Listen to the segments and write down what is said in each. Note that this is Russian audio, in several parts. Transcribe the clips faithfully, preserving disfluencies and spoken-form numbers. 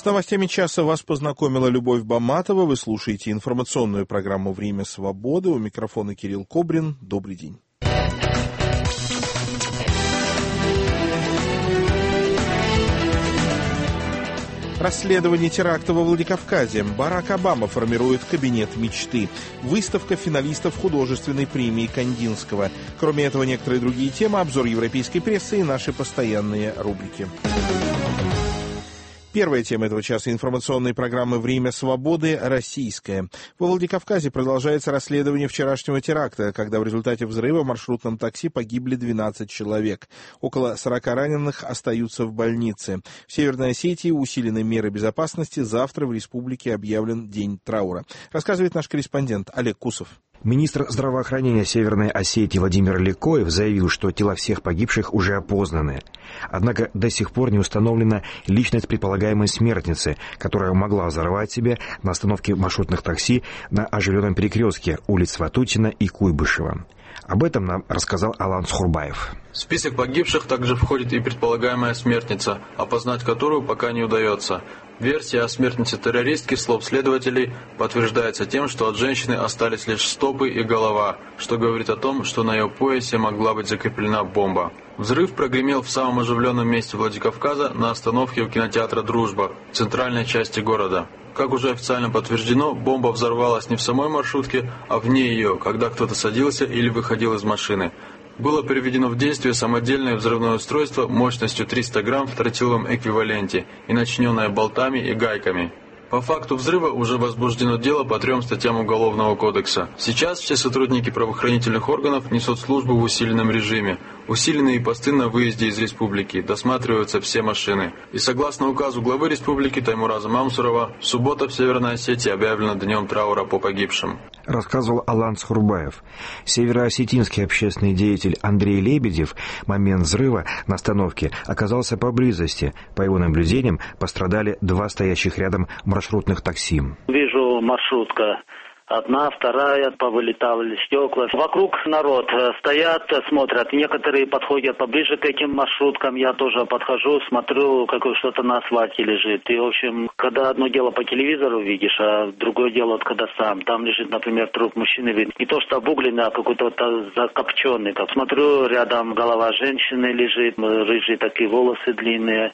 С новостями часа вас познакомила Любовь Баматова. Вы слушаете информационную программу «Время свободы». У микрофона Кирилл Кобрин. Добрый день. Расследование теракта во Владикавказе. Барак Обама формирует кабинет мечты. Выставка финалистов художественной премии Кандинского. Кроме этого, некоторые другие темы, обзор европейской прессы и наши постоянные рубрики. Первая тема этого часа информационной программы «Время свободы» — российская. Во Владикавказе продолжается расследование вчерашнего теракта, когда в результате взрыва в маршрутном такси погибли двенадцать человек. Около сорока раненых остаются в больнице. В Северной Осетии усилены меры безопасности. Завтра в республике объявлен день траура. Рассказывает наш корреспондент Олег Кусов. Министр здравоохранения Северной Осетии Владимир Ликоев заявил, что тела всех погибших уже опознаны. Однако до сих пор не установлена личность предполагаемой смертницы, которая могла взорвать себя на остановке маршрутных такси на оживленном перекрестке улиц Ватутина и Куйбышева. Об этом нам рассказал Алан Схурбаев. В список погибших также входит и предполагаемая смертница, опознать которую пока не удается. Версия о смертнице-террористке, слов следователей, подтверждается тем, что от женщины остались лишь стопы и голова, что говорит о том, что на ее поясе могла быть закреплена бомба. Взрыв прогремел в самом оживленном месте Владикавказа на остановке у кинотеатра «Дружба» в центральной части города. Как уже официально подтверждено, бомба взорвалась не в самой маршрутке, а вне ее, когда кто-то садился или выходил из машины. Было приведено в действие самодельное взрывное устройство мощностью триста грамм в тротиловом эквиваленте и начиненное болтами и гайками. По факту взрыва уже возбуждено дело по трем статьям Уголовного кодекса. Сейчас все сотрудники правоохранительных органов несут службу в усиленном режиме. Усиленные посты на выезде из республики, досматриваются все машины. И согласно указу главы республики Таймураза Мамсурова, суббота в Северной Осетии объявлена днем траура по погибшим. Рассказывал Алан Схурбаев. Североосетинский общественный деятель Андрей Лебедев в момент взрыва на остановке оказался поблизости. По его наблюдениям пострадали два стоящих рядом маршрутных такси. Вижу маршрутка. Одна, вторая, повылетали стекла. Вокруг народ стоят, смотрят. Некоторые подходят поближе к этим маршруткам. Я тоже подхожу, смотрю, какое что-то на асфальте лежит. И, в общем, когда одно дело по телевизору видишь, а другое дело, вот, когда сам. Там лежит, например, труп мужчины. Не то что обугленный, а какой-то вот закопченный. Как смотрю, рядом голова женщины лежит, рыжие такие волосы длинные.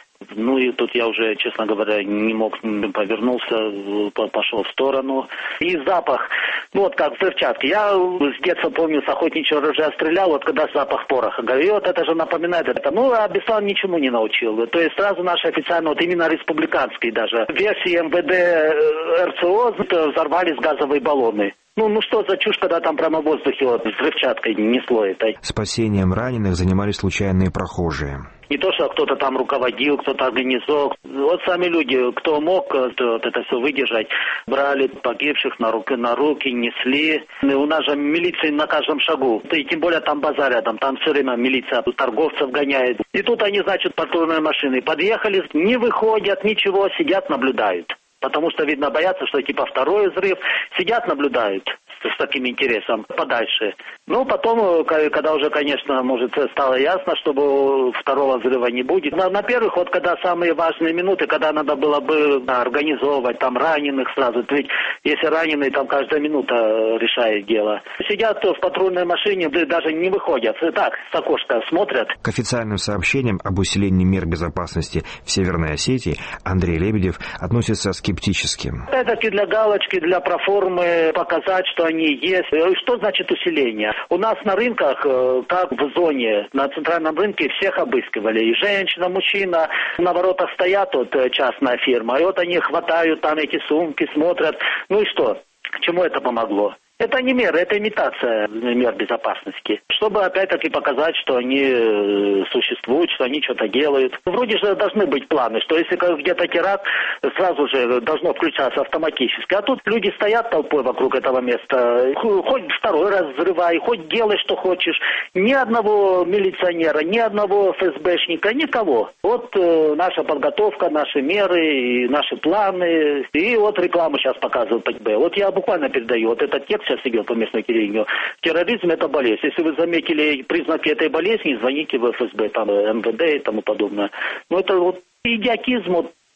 Ну и тут я уже, честно говоря, не мог, повернулся, пошел в сторону. И запах, ну вот как взрывчатки. Я с детства помню, с охотничьего ружья стрелял, вот когда запах пороха. Говорю, вот это же напоминает это. Ну, а Беслан ничему не научил. То есть сразу наш официально, вот именно республиканский даже, в версии эм вэ дэ эр цэ о взорвались газовые баллоны. Ну, ну что за чушь, когда там прямо в воздухе вот, взрывчаткой несло это. Спасением раненых занимались случайные прохожие. Не то, что кто-то там руководил, кто-то организовал. Вот сами люди, кто мог вот это все выдержать, брали погибших на руки, на руки, несли. И у нас же милиция на каждом шагу. И тем более там базар рядом, там все время милиция торговцев гоняет. И тут они, значит, патрульной машиной подъехали, не выходят, ничего, сидят, наблюдают. Потому что, видно, боятся, что типа второй взрыв. Сидят, наблюдают с таким интересом подальше. Ну, потом, когда уже, конечно, может, стало ясно, что второго взрыва не будет. На, на первых, вот когда самые важные минуты, когда надо было бы да, организовывать там раненых сразу. Ведь если раненый, там каждая минута решает дело. Сидят в патрульной машине, даже не выходят. Так, с окошка смотрят. К официальным сообщениям об усилении мер безопасности в Северной Осетии Андрей Лебедев относится скептически. Это для галочки, для проформы показать, что они есть. Что значит усиление? У нас на рынках, как в зоне, на центральном рынке всех обыскивали. И женщина, мужчина. На воротах стоят вот частная фирма. И вот они хватают там эти сумки, смотрят. Ну и что? К чему это помогло? Это не меры, это имитация мер безопасности. Чтобы опять-таки показать, что они существуют, что они что-то делают. Вроде же должны быть планы, что если где-то теракт, сразу же должно включаться автоматически. А тут люди стоят толпой вокруг этого места. Хоть второй раз взрывай, хоть делай, что хочешь. Ни одного милиционера, ни одного эф эс бэшника, никого. Вот э, наша подготовка, наши меры, и наши планы. И вот рекламу сейчас показывают по ТБ. Вот я буквально передаю вот этот текст. Сейчас сидел по местному телевидению. Терроризм – это болезнь. Если вы заметили признаки этой болезни, звоните в эф эс бэ, там, эм вэ дэ и тому подобное. Но это вот идиотизм, вот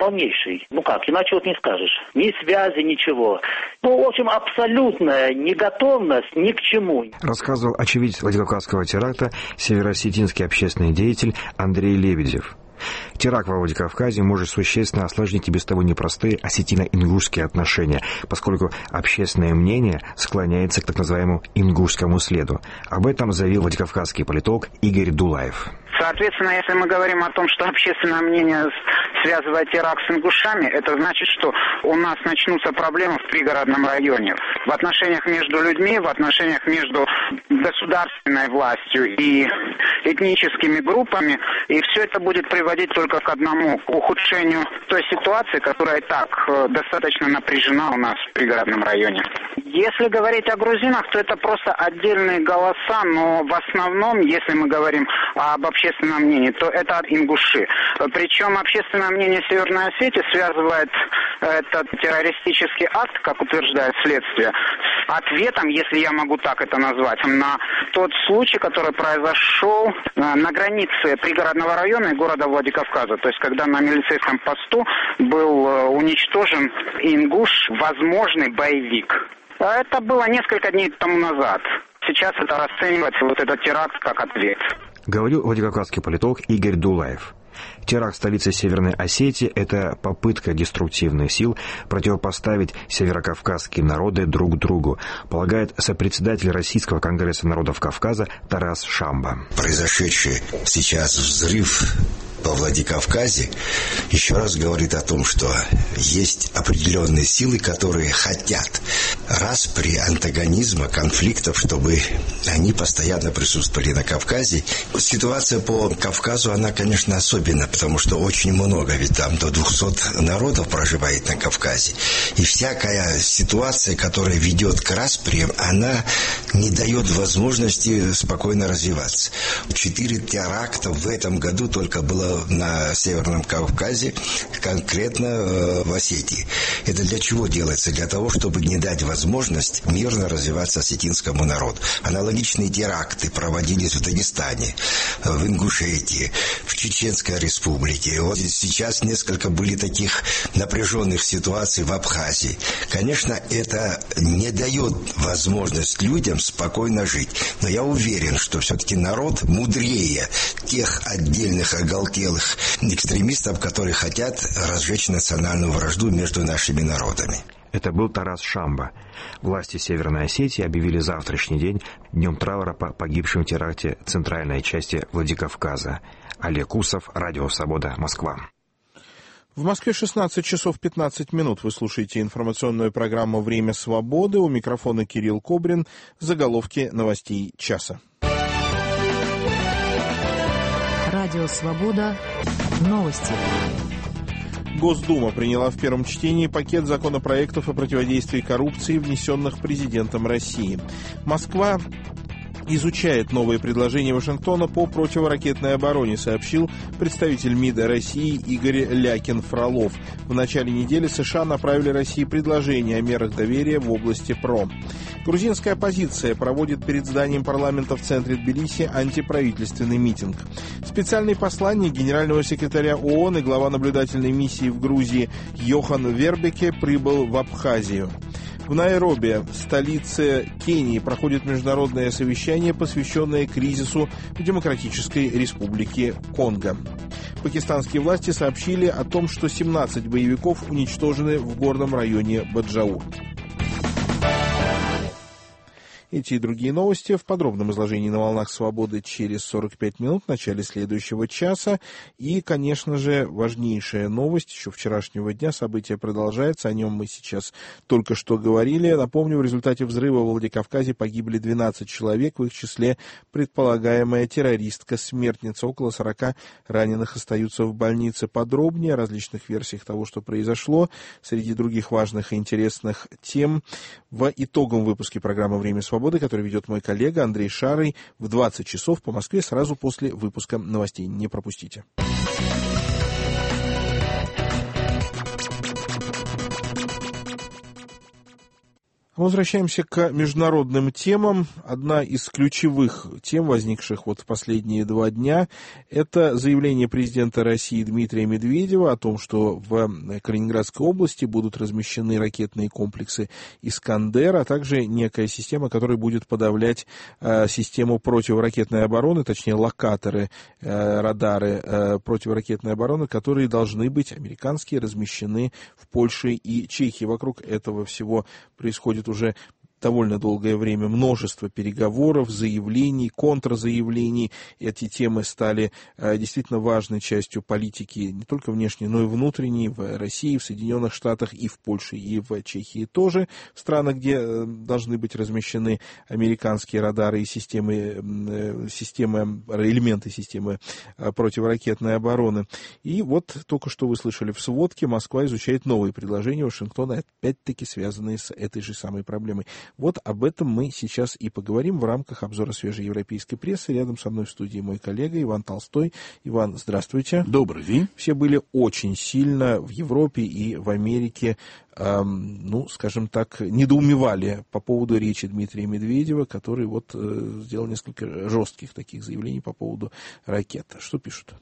полнейший. Ну как, иначе вот не скажешь. Ни связи, ничего. Ну, в общем, абсолютная неготовность ни к чему. Рассказывал очевидец Владикавказского теракта североосетинский общественный деятель Андрей Лебедев. Теракт во Владикавказе может существенно осложнить и без того непростые осетино-ингушские отношения, поскольку общественное мнение склоняется к так называемому ингушскому следу. Об этом заявил владикавказский политолог Игорь Дулаев. Соответственно, если мы говорим о том, что общественное мнение связывает теракт с ингушами, это значит, что у нас начнутся проблемы в пригородном районе. В отношениях между людьми, в отношениях между государственной властью и этническими группами. И все это будет приводить только к одному, к ухудшению той ситуации, которая и так достаточно напряжена у нас в пригородном районе. Если говорить о грузинах, то это просто отдельные голоса, но в основном, если мы говорим об общественном мнении, то это ингуши. Причем общественное мнение Северной Осетии связывает этот террористический акт, как утверждает следствие, с ответом, если я могу так это назвать, на тот случай, который произошел на границе пригородного района и города Владикавказа. То есть, когда на милицейском посту был уничтожен ингуш, возможный боевик. Это было несколько дней тому назад. Сейчас это расценивается, вот этот теракт, как ответ. Говорил владикавказский политолог Игорь Дулаев. Теракт в столице Северной Осетии – это попытка деструктивных сил противопоставить северокавказские народы друг другу, полагает сопредседатель Российского конгресса народов Кавказа Тарас Шамба. Произошедший сейчас взрыв во Владикавказе еще раз говорит о том, что есть определенные силы, которые хотят распри, антагонизма, конфликтов, чтобы они постоянно присутствовали на Кавказе. Ситуация по Кавказу, она, конечно, особенна, потому что очень много, ведь там до двухсот народов проживает на Кавказе. И всякая ситуация, которая ведет к распри, она не дает возможности спокойно развиваться. Четыре теракта в этом году только было на Северном Кавказе, конкретно э, в Осетии. Это для чего делается? Для того, чтобы не дать возможность мирно развиваться осетинскому народу. Аналогичные теракты проводились в Дагестане, в Ингушетии, в Чеченской республике. Вот сейчас несколько были таких напряженных ситуаций в Абхазии. Конечно, это не дает возможность людям спокойно жить. Но я уверен, что все-таки народ мудрее тех отдельных оголтелых экстремистов, которые хотят разжечь национальную вражду между нашими народами. Это был Тарас Шамба. Власти Северной Осетии объявили завтрашний день днем траура по погибшим в теракте центральной части Владикавказа. Олег Усов, Радио Свобода, Москва. В Москве шестнадцать часов пятнадцать минут. Вы слушаете информационную программу «Время свободы». У микрофона Кирилл Кобрин. Заголовки новостей часа. Радио «Свобода». Новости. Госдума приняла в первом чтении пакет законопроектов о противодействии коррупции, внесенных президентом России. Москва изучает новые предложения Вашингтона по противоракетной обороне, сообщил представитель МИДа России Игорь Лякин-Фролов. В начале недели США направили России предложение о мерах доверия в области ПРО. Грузинская оппозиция проводит перед зданием парламента в центре Тбилиси антиправительственный митинг. Специальный посланник генерального секретаря ООН и глава наблюдательной миссии в Грузии Йохан Вербеке прибыл в Абхазию. В Найроби, столице Кении, проходит международное совещание, посвященное кризису в Демократической Республике Конго. Пакистанские власти сообщили о том, что семнадцать боевиков уничтожены в горном районе Баджаур. Эти и другие новости в подробном изложении на «Волнах Свободы» через сорок пять минут в начале следующего часа. И, конечно же, важнейшая новость еще вчерашнего дня. Событие продолжается, о нем мы сейчас только что говорили. Напомню, в результате взрыва в Владикавказе погибли двенадцать человек, в их числе предполагаемая террористка-смертница. Около сорока раненых остаются в больнице. Подробнее о различных версиях того, что произошло, среди других важных и интересных тем в итоговом выпуске программы «Время свободы», который ведет мой коллега Андрей Шарый в двадцать часов по Москве сразу после выпуска новостей. Не пропустите. Мы возвращаемся к международным темам. Одна из ключевых тем, возникших вот в последние два дня, это заявление президента России Дмитрия Медведева о том, что в Калининградской области будут размещены ракетные комплексы «Искандер», а также некая система, которая будет подавлять э, систему противоракетной обороны, точнее локаторы, э, радары э, противоракетной обороны, которые должны быть, американские, размещены в Польше и Чехии. Вокруг этого всего происходит уже довольно долгое время множество переговоров, заявлений, контрзаявлений. Эти темы стали э, действительно важной частью политики не только внешней, но и внутренней в России, в Соединенных Штатах и в Польше, и в Чехии тоже, в странах, где э, должны быть размещены американские радары и системы, э, системы элементы системы э, противоракетной обороны. И вот только что вы слышали в сводке, Москва изучает новые предложения Вашингтона, опять-таки связанные с этой же самой проблемой. Вот об этом мы сейчас и поговорим в рамках обзора свежей европейской прессы. Рядом со мной в студии мой коллега Иван Толстой. Иван, здравствуйте. Добрый день. Все были очень сильно в Европе и в Америке, эм, ну, скажем так, недоумевали по поводу речи Дмитрия Медведева, который вот э, сделал несколько жестких таких заявлений по поводу ракет. Что пишут?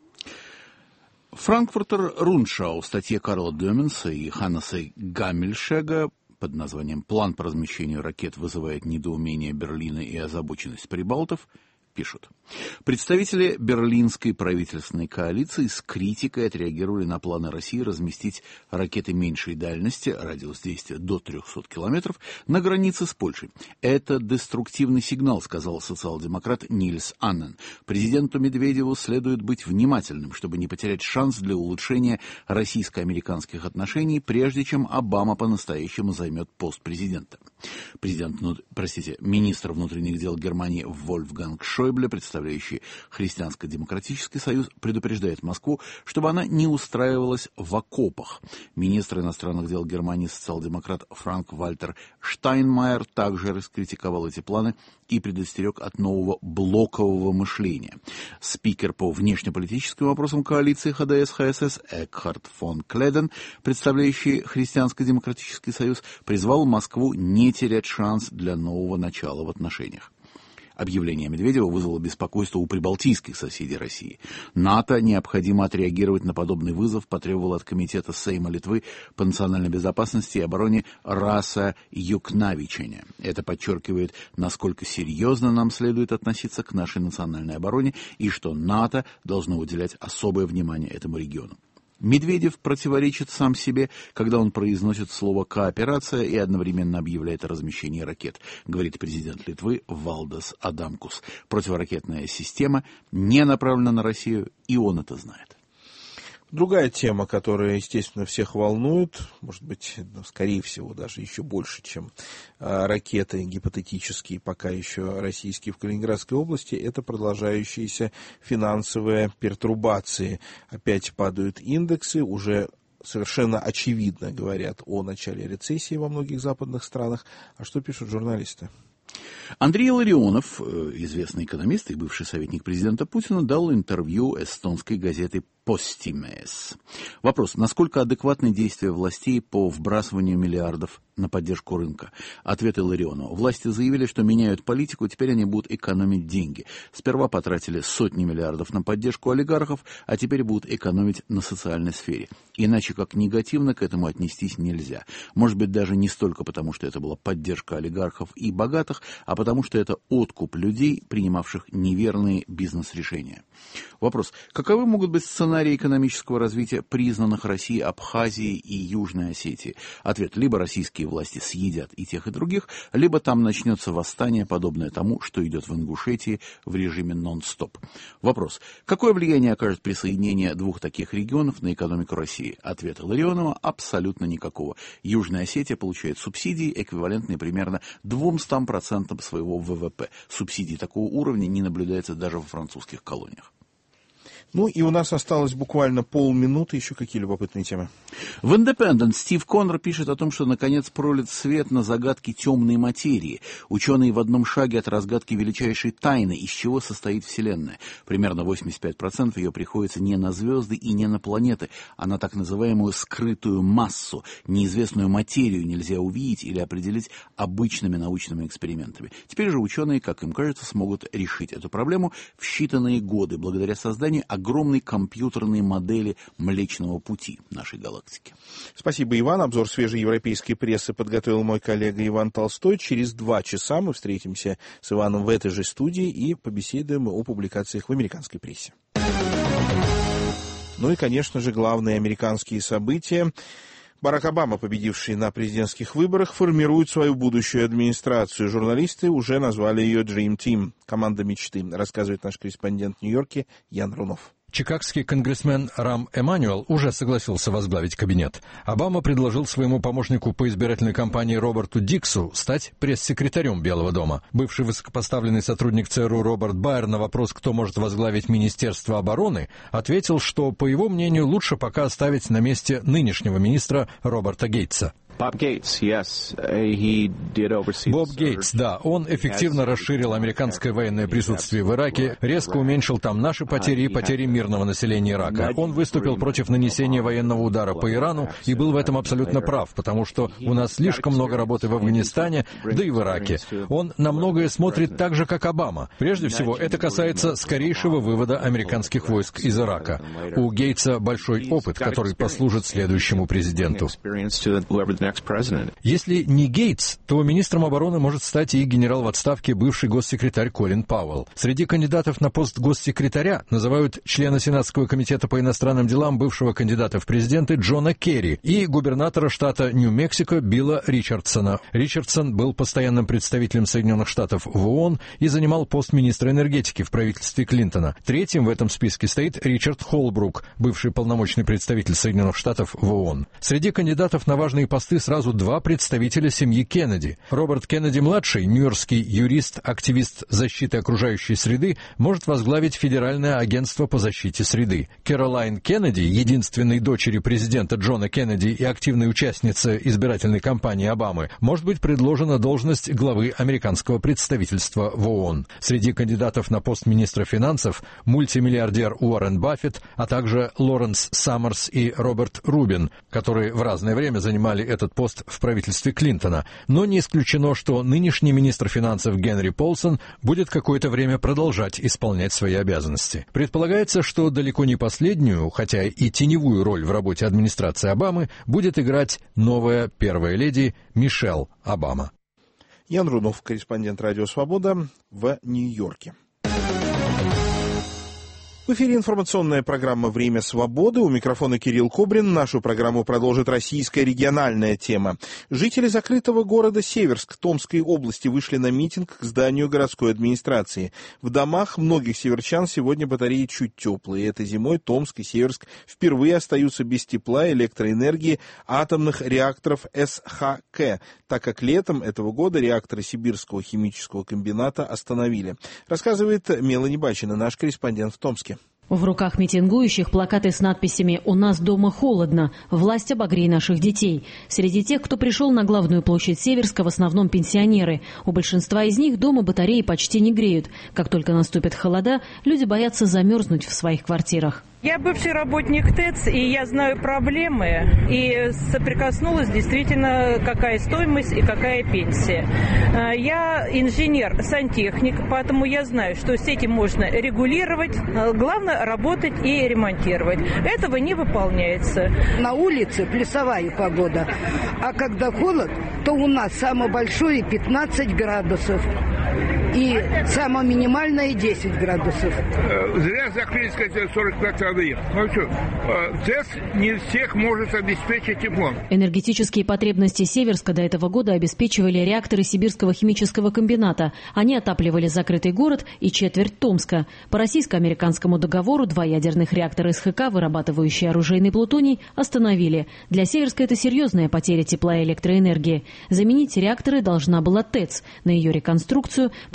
Франкфуртер Рundschau в статье Карла Дёменса и Ханнеса Гаммельшега под названием «План по размещению ракет вызывает недоумение Берлина и озабоченность прибалтов» пишут. Представители берлинской правительственной коалиции с критикой отреагировали на планы России разместить ракеты меньшей дальности, радиус действия до трехсот километров, на границе с Польшей. Это деструктивный сигнал, сказал социал-демократ Нильс Аннен. Президенту Медведеву следует быть внимательным, чтобы не потерять шанс для улучшения российско-американских отношений, прежде чем Обама по-настоящему займет пост президента. Президент, ну, простите, министр внутренних дел Германии Вольфганг Шойбле, представляющий Христианско-демократический союз, предупреждает Москву, чтобы она не устраивалась в окопах. Министр иностранных дел Германии, социал-демократ Франк-Вальтер Штайнмайер, также раскритиковал эти планы и предостерег от нового блокового мышления. Спикер по внешнеполитическим вопросам коалиции ХДС-ХСС Экхард фон Кледен, представляющий Христианско-демократический союз, призвал Москву не терять шанс для нового начала в отношениях. Объявление Медведева вызвало беспокойство у прибалтийских соседей России. НАТО необходимо отреагировать на подобный вызов, потребовало от Комитета Сейма Литвы по национальной безопасности и обороне Раса Юкнавичене. Это подчеркивает, насколько серьезно нам следует относиться к нашей национальной обороне и что НАТО должно уделять особое внимание этому региону. Медведев противоречит сам себе, когда он произносит слово «кооперация» и одновременно объявляет о размещении ракет, говорит президент Литвы Валдас Адамкус. Противоракетная система не направлена на Россию, и он это знает. Другая тема, которая, естественно, всех волнует, может быть, ну, скорее всего, даже еще больше, чем а, ракеты гипотетические, пока еще российские в Калининградской области, это продолжающиеся финансовые пертурбации. Опять падают индексы, уже совершенно очевидно говорят о начале рецессии во многих западных странах. А что пишут журналисты? Андрей Ларионов, известный экономист и бывший советник президента Путина, дал интервью эстонской газете «Постимес». Вопрос: насколько адекватны действия властей по вбрасыванию миллиардов на поддержку рынка? Ответы Ларионова. Власти заявили, что меняют политику, теперь они будут экономить деньги. Сперва потратили сотни миллиардов на поддержку олигархов, а теперь будут экономить на социальной сфере. Иначе как негативно к этому отнестись нельзя. Может быть, даже не столько потому, что это была поддержка олигархов и богатых, а потому что это откуп людей, принимавших неверные бизнес-решения. Вопрос: каковы могут быть сценарии экономического развития признанных Россией Абхазии и Южной Осетии? Ответ: либо российские власти съедят и тех, и других, либо там начнется восстание, подобное тому, что идет в Ингушетии в режиме нон-стоп. Вопрос: какое влияние окажет присоединение двух таких регионов на экономику России? Ответ Ларионова: абсолютно никакого. Южная Осетия получает субсидии, эквивалентные примерно двумстам процентам своего ВВП. Субсидий такого уровня не наблюдается даже во французских колониях. Ну и у нас осталось буквально полминуты. Еще какие любопытные темы? В «Индепендент» Стив Коннор пишет о том, что наконец пролит свет на загадки темной материи. Ученые в одном шаге от разгадки величайшей тайны, из чего состоит Вселенная. Примерно восемьдесят пять процентов ее приходится не на звезды и не на планеты, а на так называемую скрытую массу. Неизвестную материю нельзя увидеть или определить обычными научными экспериментами. Теперь же ученые, как им кажется, смогут решить эту проблему в считанные годы, благодаря созданию огромной компьютерной модели Млечного Пути нашей галактики. Спасибо, Иван. Обзор свежей европейской прессы подготовил мой коллега Иван Толстой. Через два часа мы встретимся с Иваном в этой же студии и побеседуем о публикациях в американской прессе. Ну и, конечно же, главные американские события. Барак Обама, победивший на президентских выборах, формирует свою будущую администрацию. Журналисты уже назвали ее Dream Team, команда мечты, рассказывает наш корреспондент в Нью-Йорке Ян Рунов. Чикагский конгрессмен Рам Эммануэл уже согласился возглавить кабинет. Обама предложил своему помощнику по избирательной кампании Роберту Диксу стать пресс-секретарем Белого дома. Бывший высокопоставленный сотрудник ЦРУ Роберт Байер на вопрос, кто может возглавить Министерство обороны, ответил, что, по его мнению, лучше пока оставить на месте нынешнего министра Роберта Гейтса. Боб Гейтс, yes, he did oversee Боб Гейтс, да, он эффективно расширил американское военное присутствие в Ираке, резко уменьшил там наши потери и потери мирного населения Ирака. Он выступил против нанесения военного удара по Ирану и был в этом абсолютно прав, потому что у нас слишком много работы в Афганистане, да и в Ираке. Он на многое смотрит так же, как Обама. Прежде всего, это касается скорейшего вывода американских войск из Ирака. У Гейтса большой опыт, который послужит следующему президенту. Если не Гейтс, то министром обороны может стать и генерал в отставке бывший госсекретарь Колин Пауэлл. Среди кандидатов на пост госсекретаря называют члена Сенатского комитета по иностранным делам бывшего кандидата в президенты Джона Керри и губернатора штата Нью-Мексико Билла Ричардсона. Ричардсон был постоянным представителем Соединенных Штатов в ООН и занимал пост министра энергетики в правительстве Клинтона. Третьим в этом списке стоит Ричард Холбрук, бывший полномочный представитель Соединенных Штатов в ООН. Среди кандидатов на важные посты сразу два представителя семьи Кеннеди. Роберт Кеннеди-младший, нью-йоркский юрист, активист защиты окружающей среды, может возглавить Федеральное агентство по защите среды. Кэролайн Кеннеди, единственной дочери президента Джона Кеннеди и активной участницы избирательной кампании Обамы, может быть предложена должность главы американского представительства в ООН. Среди кандидатов на пост министра финансов мультимиллиардер Уоррен Баффет, а также Лоренс Саммерс и Роберт Рубин, которые в разное время занимали этот пост в правительстве Клинтона, но не исключено, что нынешний министр финансов Генри Полсон будет какое-то время продолжать исполнять свои обязанности. Предполагается, что далеко не последнюю, хотя и теневую роль в работе администрации Обамы будет играть новая первая леди Мишель Обама. Ян Рунов, корреспондент «Радио Свобода» в Нью-Йорке. В эфире информационная программа «Время свободы». У микрофона Кирилл Кобрин. Нашу программу продолжит российская региональная тема. Жители закрытого города Северск Томской области вышли на митинг к зданию городской администрации. В домах многих северчан сегодня батареи чуть теплые. Этой зимой Томск и Северск впервые остаются без тепла, электроэнергии, атомных реакторов эс ха ка, так как летом этого года реакторы Сибирского химического комбината остановили. Рассказывает Мелани Бачина, наш корреспондент в Томске. В руках митингующих плакаты с надписями «У нас дома холодно», «Власть, обогрей наших детей». Среди тех, кто пришел на главную площадь Северска, в основном пенсионеры. У большинства из них дома батареи почти не греют. Как только наступят холода, люди боятся замерзнуть в своих квартирах. Я бывший работник ТЭЦ, и я знаю проблемы, и соприкоснулась действительно, какая стоимость и какая пенсия. Я инженер-сантехник, поэтому я знаю, что с этим можно регулировать, главное работать и ремонтировать. Этого не выполняется. На улице плюсовая погода, а когда холод, то у нас самое большое пятнадцать градусов. И самое минимальное десять градусов. Зря закрыли, сказать, сорок пять районов. Ну что, ТЭЦ не всех может обеспечить теплом. Энергетические потребности Северска до этого года обеспечивали реакторы Сибирского химического комбината. Они отапливали закрытый город и четверть Томска. По российско-американскому договору два ядерных реактора эс ха ка, вырабатывающие оружейный плутоний, остановили. Для Северска это серьезная потеря тепла и электроэнергии. Заменить реакторы должна была ТЭЦ. На ее реконструкцию потратили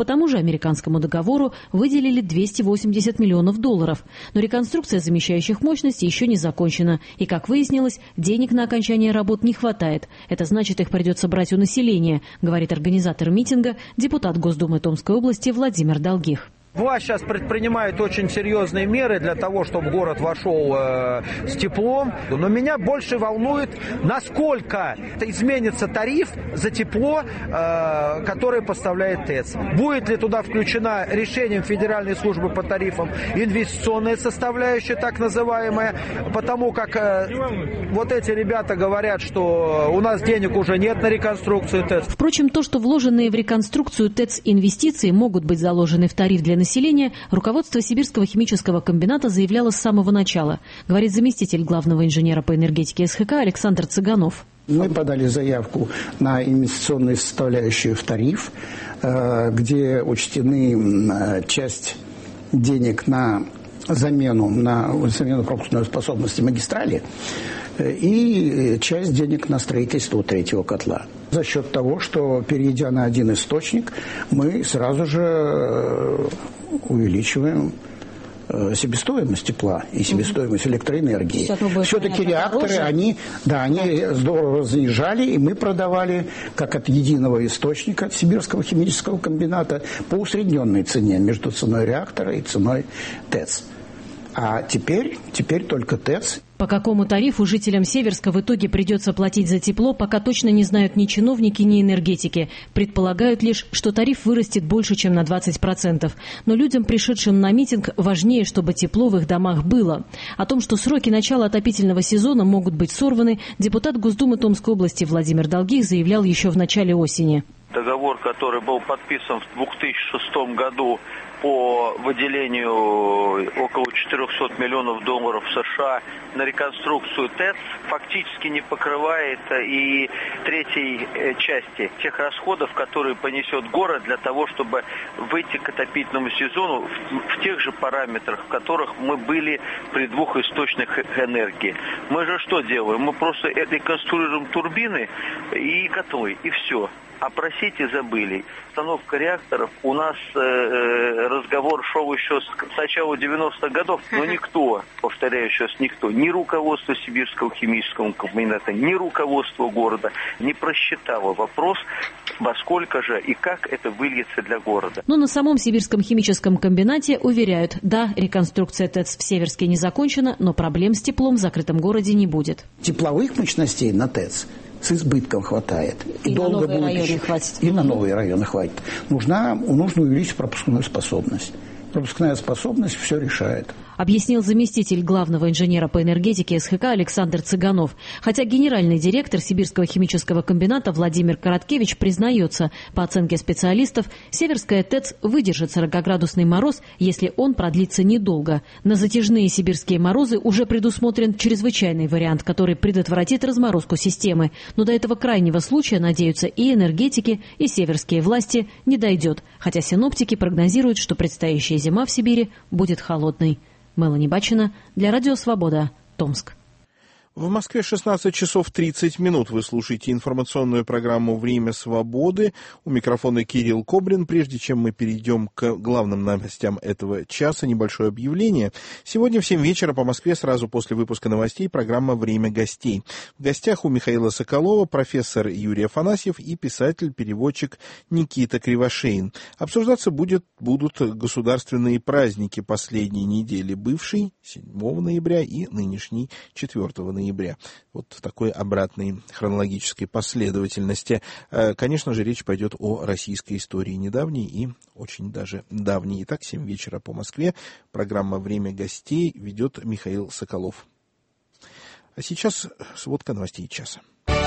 тому же американскому договору выделили двести восемьдесят миллионов долларов. Но реконструкция замещающих мощностей еще не закончена. И, как выяснилось, денег на окончание работ не хватает. Это значит, их придется брать у населения, говорит организатор митинга, депутат Госдумы Томской области Владимир Долгих. Власть сейчас предпринимает очень серьезные меры для того, чтобы город вошел э, с теплом. Но меня больше волнует, насколько изменится тариф за тепло, э, которое поставляет ТЭЦ. Будет ли туда включена решением Федеральной службы по тарифам инвестиционная составляющая, так называемая, потому как э, вот эти ребята говорят, что у нас денег уже нет на реконструкцию ТЭЦ. Впрочем, то, что вложенные в реконструкцию ТЭЦ инвестиции могут быть заложены в тариф для населения, руководство Сибирского химического комбината заявляло с самого начала, говорит заместитель главного инженера по энергетике СХК Александр Цыганов. Мы подали заявку на инвестиционную составляющую в тариф, где учтены часть денег на замену, на замену пропускной способности магистрали и часть денег на строительство третьего котла. За счет того, что, перейдя на один источник, мы сразу же увеличиваем себестоимость тепла и себестоимость электроэнергии. Все-таки реакторы, они, да, они здорово занижали, и мы продавали, как от единого источника, от Сибирского химического комбината, по усредненной цене между ценой реактора и ценой ТЭЦ. А теперь, теперь только ТЭЦ. По какому тарифу жителям Северска в итоге придется платить за тепло, пока точно не знают ни чиновники, ни энергетики. Предполагают лишь, что тариф вырастет больше, чем на двадцать процентов. Но людям, пришедшим на митинг, важнее, чтобы тепло в их домах было. О том, что сроки начала отопительного сезона могут быть сорваны, депутат Госдумы Томской области Владимир Долгих заявлял еще в начале осени. Договор, который был подписан в две тысячи шестом году по выделению около четырехсот миллионов долларов США на реконструкцию ТЭЦ, фактически не покрывает и третьей части тех расходов, которые понесет город для того, чтобы выйти к отопительному сезону в, в тех же параметрах, в которых мы были при двух источниках энергии. Мы же что делаем? Мы просто реконструируем турбины и котлы, и все. А просить и забыли. Установка реакторов, у нас э, разговор шел еще с, с начала девяностых годов, но никто, повторяю сейчас, никто, ни руководство Сибирского химического комбината, ни руководство города не просчитало вопрос, во сколько же и как это выльется для города. Но на самом Сибирском химическом комбинате уверяют, да, реконструкция ТЭЦ в Северске не закончена, но проблем с теплом в закрытом городе не будет. Тепловых мощностей на ТЭЦ с избытком хватает. И, и на новые будет районы еще... хватит. И на новые районы хватит. Нужна, нужно увеличить пропускную способность. Пропускная способность все решает. Объяснил заместитель главного инженера по энергетике СХК Александр Цыганов. Хотя генеральный директор Сибирского химического комбината Владимир Короткевич признается, по оценке специалистов, Северская ТЭЦ выдержит сорокаградусный мороз, если он продлится недолго. На затяжные сибирские морозы уже предусмотрен чрезвычайный вариант, который предотвратит разморозку системы. Но до этого крайнего случая, надеются и энергетики, и северские власти, не дойдет. Хотя синоптики прогнозируют, что предстоящая зима в Сибири будет холодной. Мелани Бачина для Радио Свобода, Томск. В Москве шестнадцать часов тридцать минут. Вы слушаете информационную программу «Время свободы». У микрофона Кирилл Кобрин. Прежде чем мы перейдем к главным новостям этого часа, небольшое объявление. Сегодня в семь вечера по Москве, сразу после выпуска новостей, программа «Время гостей». В гостях у Михаила Соколова профессор Юрий Афанасьев и писатель-переводчик Никита Кривошеин. Обсуждаться будет, будут государственные праздники последней недели, бывшей седьмого ноября и нынешней четвёртого ноября. Вот в такой обратной хронологической последовательности. Конечно же, речь пойдет о российской истории недавней и очень даже давней. Итак, семь вечера по Москве. Программа «Время гостей» ведет Михаил Соколов. А сейчас сводка новостей часа.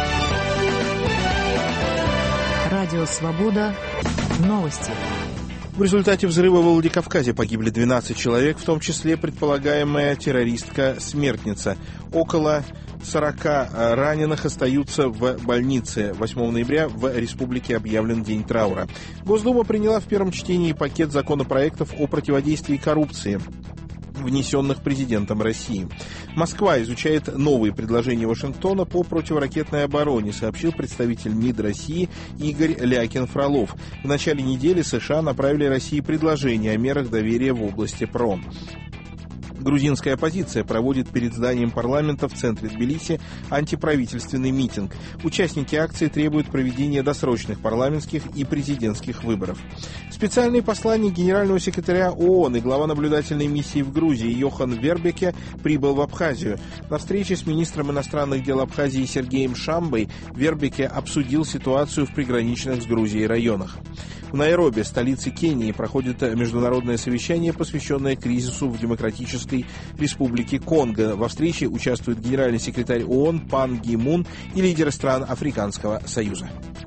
Радио «Свобода». Новости. В результате взрыва в Владикавказе погибли двенадцать человек, в том числе предполагаемая террористка-смертница. Около сорока раненых остаются в больнице. восьмого ноября в республике объявлен день траура. Госдума приняла в первом чтении пакет законопроектов о противодействии коррупции. внесенных президентом России. Москва изучает новые предложения Вашингтона по противоракетной обороне, сообщил представитель МИД России Игорь Лякин-Фролов. В начале недели США направили России предложение о мерах доверия в области ПРО. Грузинская оппозиция проводит перед зданием парламента в центре Тбилиси антиправительственный митинг. Участники акции требуют проведения досрочных парламентских и президентских выборов. Специальный посланник генерального секретаря ООН и глава наблюдательной миссии в Грузии Йохан Вербеке прибыл в Абхазию. На встрече с министром иностранных дел Абхазии Сергеем Шамбой Вербеке обсудил ситуацию в приграничных с Грузией районах. В Найроби, столице Кении, проходит международное совещание, посвященное кризису в Демократической Республике Конго. Во встрече участвует генеральный секретарь ООН Пан Ги Мун и лидеры стран Африканского Союза.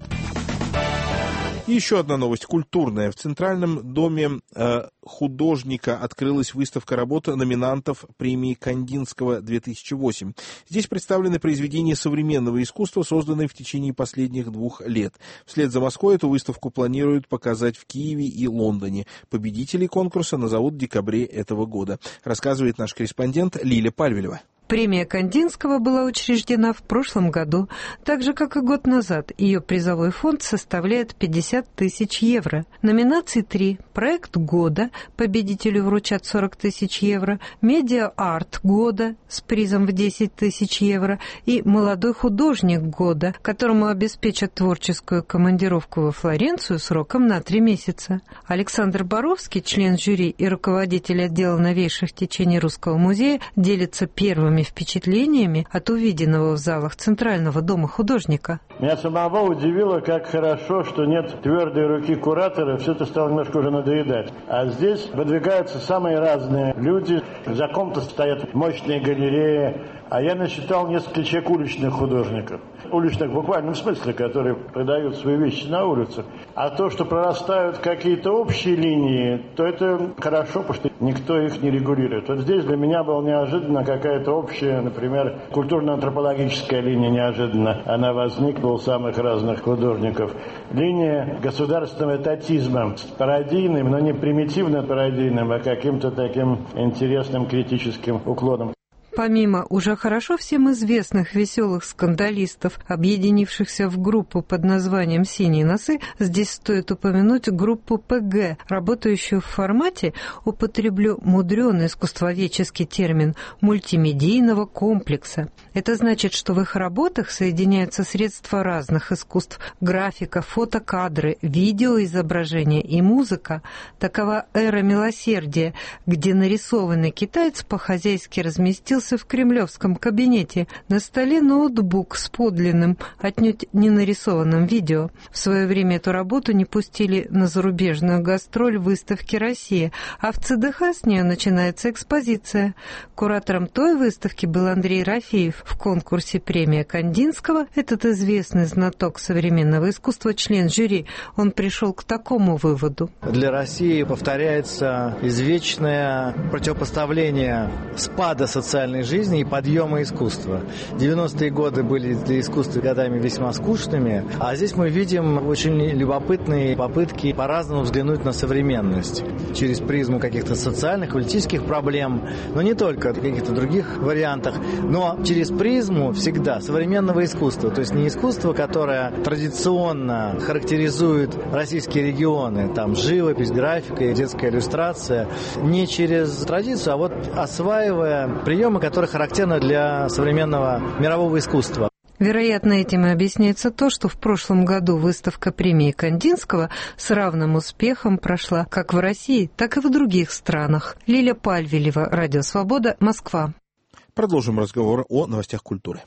И еще одна новость культурная. В Центральном доме э, художника открылась выставка работ номинантов премии Кандинского две тысячи восемь. Здесь представлены произведения современного искусства, созданные в течение последних двух лет. Вслед за Москвой эту выставку планируют показать в Киеве и Лондоне. Победителей конкурса назовут в декабре этого года, рассказывает наш корреспондент Лиля Пальвелева. Премия Кандинского была учреждена в прошлом году, так же, как и год назад. Ее призовой фонд составляет пятьдесят тысяч евро. Номинаций три. Проект года. Победителю вручат сорок тысяч евро. Медиа-арт года с призом в десять тысяч евро. И молодой художник года, которому обеспечат творческую командировку во Флоренцию сроком на три месяца. Александр Боровский, член жюри и руководитель отдела новейших течений Русского музея, делится первым впечатлениями от увиденного в залах Центрального дома художника. Меня самого удивило, как хорошо, что нет твердой руки куратора, все это стало немножко уже надоедать. А здесь выдвигаются самые разные люди, за ком-то стоят мощные галереи, а я насчитал несколько человек уличных художников. Уличных в буквальном смысле, которые продают свои вещи на улицах. А то, что прорастают какие-то общие линии, то это хорошо, потому что никто их не регулирует. Вот здесь для меня была неожиданно какая-то общая, например, культурно-антропологическая линия неожиданно. Она возникла у самых разных художников. Линия государственного этатизма с пародийным, но не примитивно пародийным, а каким-то таким интересным критическим уклоном. Помимо уже хорошо всем известных веселых скандалистов, объединившихся в группу под названием «Синие носы», здесь стоит упомянуть группу ПГ, работающую в формате, употреблю мудреный искусствоведческий термин, мультимедийного комплекса. Это значит, что в их работах соединяются средства разных искусств – графика, фотокадры, видеоизображения и музыка. Такова эра милосердия, где нарисованный китаец по-хозяйски разместился в кремлевском кабинете. На столе ноутбук с подлинным, отнюдь не нарисованным видео. В свое время эту работу не пустили на зарубежную гастроль выставки «Россия», а в ЦДХ с нее начинается экспозиция. Куратором той выставки был Андрей Рафеев. В конкурсе «Премия Кандинского» этот известный знаток современного искусства, член жюри, он пришел к такому выводу. Для России повторяется извечное противопоставление спада социальной жизни и подъема искусства. девяностые годы были для искусства годами весьма скучными, а здесь мы видим очень любопытные попытки по-разному взглянуть на современность. Через призму каких-то социальных, политических проблем, но не только, в каких-то других вариантах, но через призму всегда современного искусства. То есть не искусство, которое традиционно характеризует российские регионы, там живопись, графика и детская иллюстрация, не через традицию, а вот осваивая приемы, которые характерны для современного мирового искусства. Вероятно, этим и объясняется то, что в прошлом году выставка премии Кандинского с равным успехом прошла как в России, так и в других странах. Лиля Пальвелева, Радио Свобода, Москва. Продолжим разговор о новостях культуры.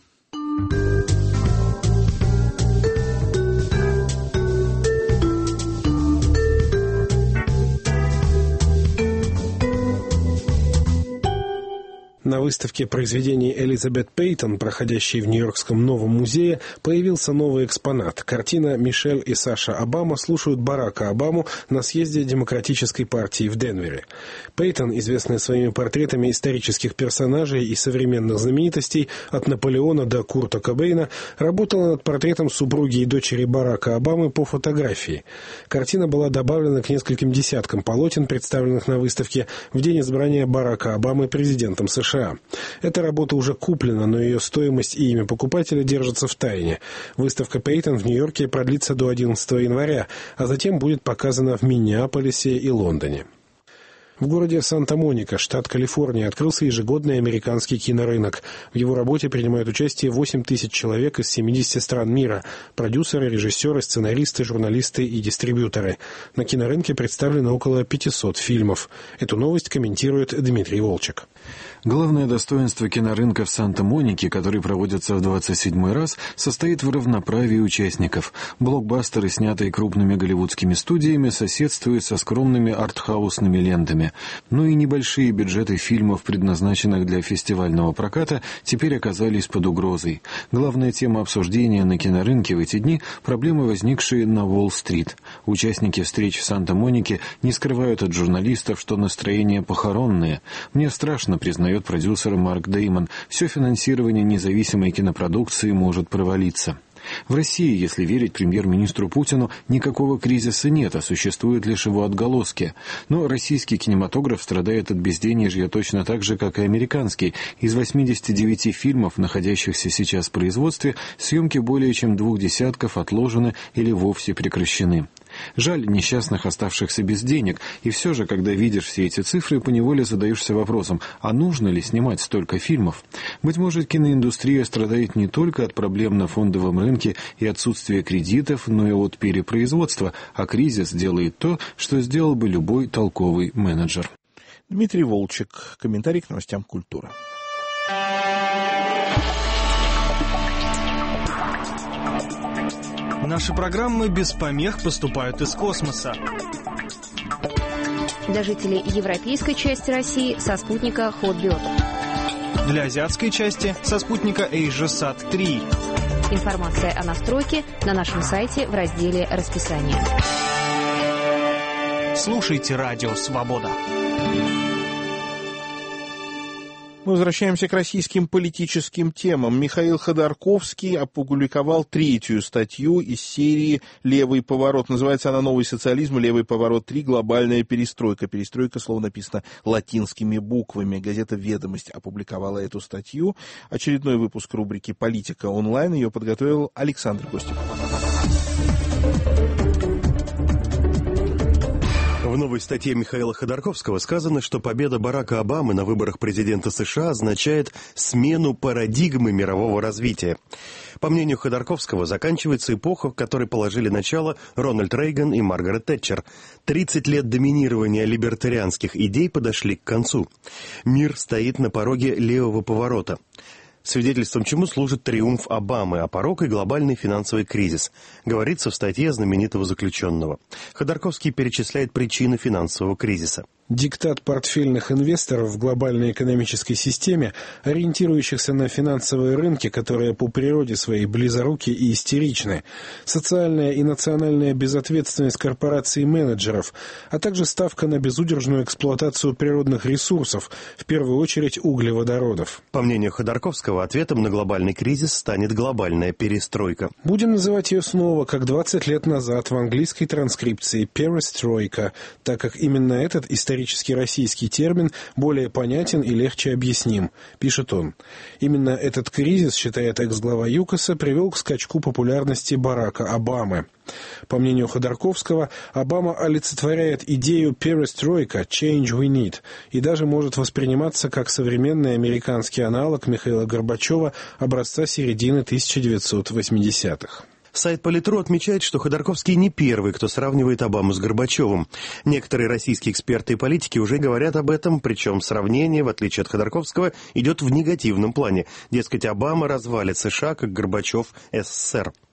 На на выставке произведений Элизабет Пейтон, проходящей в Нью-Йоркском Новом музее, появился новый экспонат. Картина «Мишель и Саша Обама слушают Барака Обаму на съезде Демократической партии в Денвере». Пейтон, известная своими портретами исторических персонажей и современных знаменитостей от Наполеона до Курта Кобейна, работала над портретом супруги и дочери Барака Обамы по фотографии. Картина была добавлена к нескольким десяткам полотен, представленных на выставке в день избрания Барака Обамы президентом США. Эта работа уже куплена, но ее стоимость и имя покупателя держатся в тайне. Выставка Пейтон в Нью-Йорке продлится до одиннадцатого января, а затем будет показана в Миннеаполисе и Лондоне. В городе Санта-Моника, штат Калифорния, открылся ежегодный американский кинорынок. В его работе принимают участие восемь тысяч человек из семидесяти стран мира – продюсеры, режиссеры, сценаристы, журналисты и дистрибьюторы. На кинорынке представлено около пятисот фильмов. Эту новость комментирует Дмитрий Волчек. Главное достоинство кинорынка в Санта-Монике, который проводится в двадцать седьмой раз, состоит в равноправии участников. Блокбастеры, снятые крупными голливудскими студиями, соседствуют со скромными артхаусными лентами. Но и небольшие бюджеты фильмов, предназначенных для фестивального проката, теперь оказались под угрозой. Главная тема обсуждения на кинорынке в эти дни – проблемы, возникшие на Уолл-стрит. Участники встреч в Санта-Монике не скрывают от журналистов, что настроения похоронные. «Мне страшно», признает продюсер Марк Деймон, все финансирование независимой кинопродукции может провалиться. В России, если верить премьер-министру Путину, никакого кризиса нет, а существуют лишь его отголоски. Но российский кинематограф страдает от безденежья точно так же, как и американский. Из восьмидесяти девяти фильмов, находящихся сейчас в производстве, съемки более чем двух десятков отложены или вовсе прекращены. Жаль несчастных, оставшихся без денег, и все же, когда видишь все эти цифры, поневоле задаешься вопросом, а нужно ли снимать столько фильмов? Быть может, киноиндустрия страдает не только от проблем на фондовом рынке и отсутствия кредитов, но и от перепроизводства, а кризис делает то, что сделал бы любой толковый менеджер. Дмитрий Волчек. Комментарий к новостям культуры. Наши программы без помех поступают из космоса. Для жителей европейской части России со спутника Hotbird. Для азиатской части со спутника AsiaSat три. Информация о настройке на нашем сайте в разделе «Расписание». Слушайте «Радио Свобода». Мы возвращаемся к российским политическим темам. Михаил Ходорковский опубликовал третью статью из серии «Левый поворот». Называется она «Новый социализм. Левый поворот три. Глобальная перестройка». Перестройка, слово написано латинскими буквами. Газета «Ведомость» опубликовала эту статью. Очередной выпуск рубрики «Политика онлайн». Ее подготовил Александр Костев. В новой статье Михаила Ходорковского сказано, что победа Барака Обамы на выборах президента США означает смену парадигмы мирового развития. По мнению Ходорковского, заканчивается эпоха, в которой положили начало Рональд Рейган и Маргарет Тэтчер. тридцать лет доминирования либертарианских идей подошли к концу. Мир стоит на пороге левого поворота. Свидетельством чему служит триумф Обамы, а порог и глобальный финансовый кризис, говорится в статье знаменитого заключенного. Ходорковский перечисляет причины финансового кризиса. Диктат портфельных инвесторов в глобальной экономической системе, ориентирующихся на финансовые рынки, которые по природе своей близоруки и истеричны, социальная и национальная безответственность корпораций и менеджеров, а также ставка на безудержную эксплуатацию природных ресурсов, в первую очередь углеводородов. По мнению Ходорковского, ответом на глобальный кризис станет глобальная перестройка. Будем называть ее снова, как двадцать лет назад в английской транскрипции «перестройка», так как именно этот исторический Исторический российский термин более понятен и легче объясним, пишет он. Именно этот кризис, считает экс-глава ЮКОСа, привел к скачку популярности Барака Обамы. По мнению Ходорковского, Обама олицетворяет идею «перестройка» «change we need» и даже может восприниматься как современный американский аналог Михаила Горбачева образца середины тысяча девятьсот восьмидесятых. Сайт Политру отмечает, что Ходорковский не первый, кто сравнивает Обаму с Горбачевым. Некоторые российские эксперты и политики уже говорят об этом, причем сравнение, в отличие от Ходорковского, идет в негативном плане. Дескать, Обама развалит США, как Горбачев СССР.